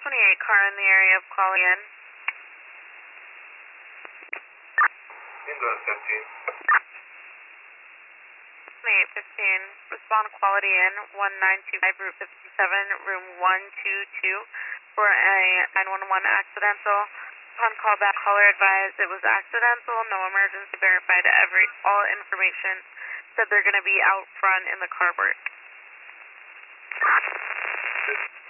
28 car in the area of Quality Inn. Into 15. 2815, respond Quality Inn, 1925 Route 57, room 122 for a 911 accidental. Upon callback, caller advised it was accidental, no emergency, verified all information, said they're going to be out front in the carport.